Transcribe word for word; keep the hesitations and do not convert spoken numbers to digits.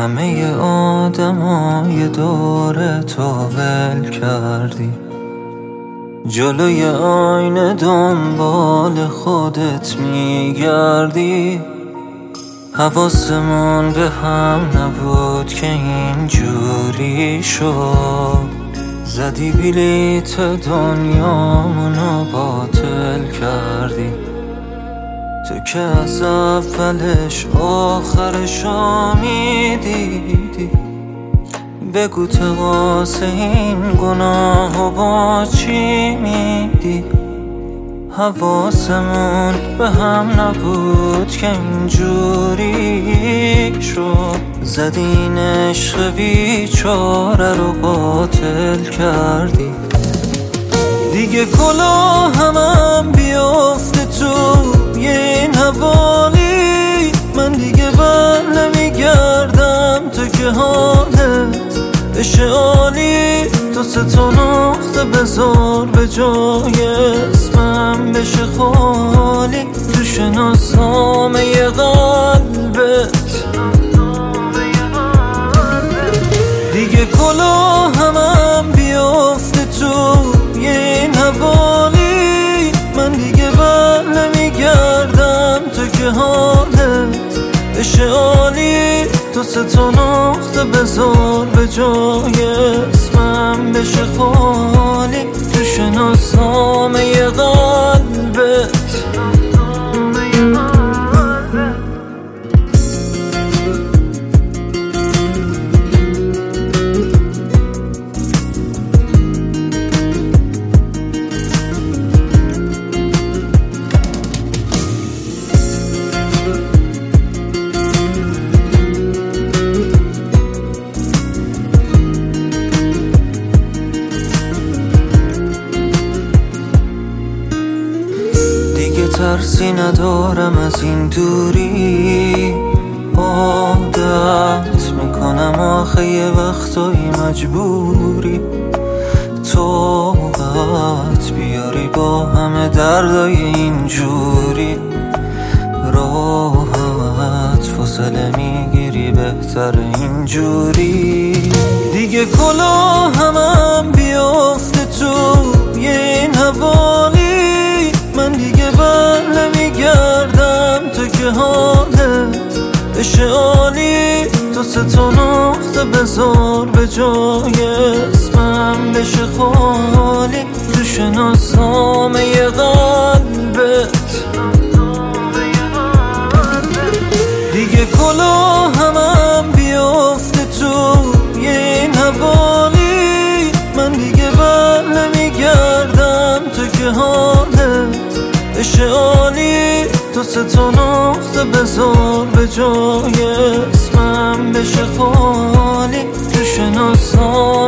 همه آدمای دور تو ول کردی، جلوی آینه دنبال خودت میگردی. حواسمون به هم نبود که اینجوری شد، زدی بلیت دنیامونو باطل کردی. تو که از اولش آخرشو میدیدی، بگو تقاس این گناهو با چی میدی؟ حواسمون به هم نبود که اینجوری شد، زدین عشق بیچاره رو باطل کردی. دیگه کلاهم هم بیافته تو این حوالی، من دیگه بر نمیگردم تو که حالت بشه عالی. تو سه تا نقطه بذار به جای اسمم بشه خالی، تو شناسنامه قلبت. دیگه کلاهم هم بیافته تو این حوالی، من دیگه بر نمیگردم تو که حالت بشه عالی. تو سه تا نقطه بذار به جای اسمم بشه خالی، تو شناسنامه قلبت. ترسی ندارم از این دوری، عادت میکنم آخه یه وقتایی مجبوری طاقت بیاری با همه دردای اینجوری. راحت فاصله میگیری بهتر اینجوری. دیگه کلاهم هم بیافته تو این حوالی، من دیگه بر نمیگردم تو که حالت بشه عالی. تو سه تا نقطه بذار به جای اسمم بشه خالی، تو شناسنامه قلبت. دیگه کلاهم هم بیافته تو این حوالی، من دیگه بر نمیگردم تو که حالت بشه عالی. تو سه تا نقطه بذار به جای اسمم بشه خالی، تو شناسنامه